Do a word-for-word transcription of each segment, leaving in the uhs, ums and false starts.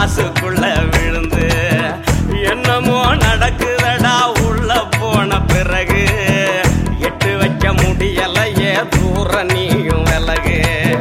கிளாஸுக்குள்ள விழுந்து என்னமோ நடக்குதடா உள்ள போன பிறகு எட்டு வைக்க முடியலையே தூர நீயும் விலகு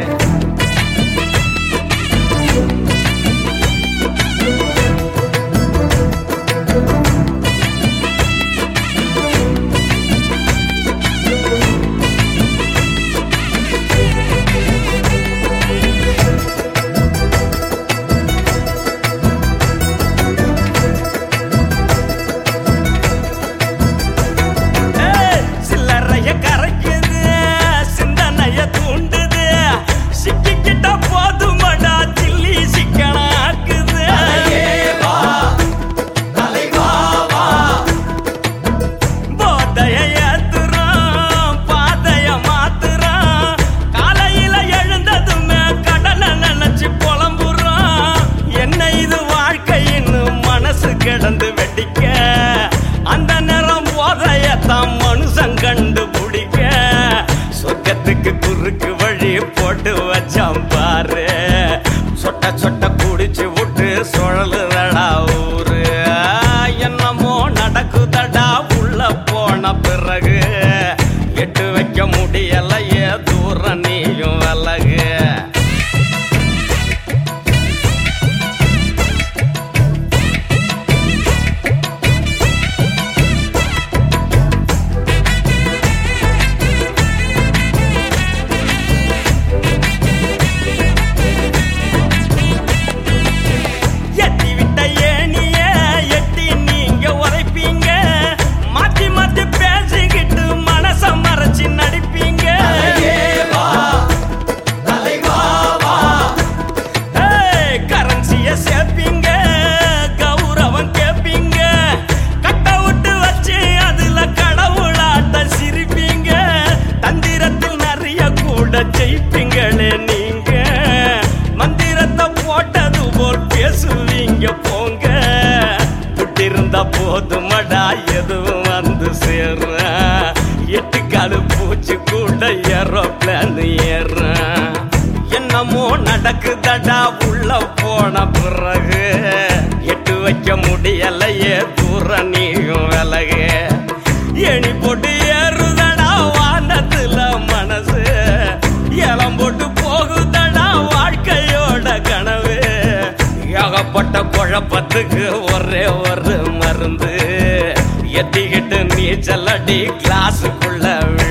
கிடந்து வெடிக்க அந்த நேரம் போதையத்தான் மனுஷன் கண்டு பிடிக்க சொர்க்கத்துக்கு குறுக்கு வழி போட்டு வச்சான் பாரு சொட்ட சொட்ட குடிச்சு விட்டு சுழலுதடா ஊரு என்னமோ நடக்குதடா உள்ள போன பிறகு எட்டு வைக்க முடியலையே தூர நீயும் விலகு ஜெயிப்பீங்களே நீங்க மந்திரத்தை போட்டது போல் பேசுவீங்க போங்க விட்டிருந்த போதுமடா எதுவும் வந்து சேர எட்டு காலு பூச்சி கூட ஏரோப்ளான் ஏற என்னமோ நடக்குதடா உள்ள போன பிறகு எட்டு வைக்க முடியலையே தூர நீயும் விலகு எணி போட்டு ஏறுதடா வானத்துல மனசு ஏலம் போட்டு போகுதடா வாழ்க்கையோட கனவு ஏகப்பட்ட குழப்பத்துக்கு ஒரே ஒரு மருந்து எத்திக்கிட்டு நீச்சல் அடி கிளாஸுக்குள்ள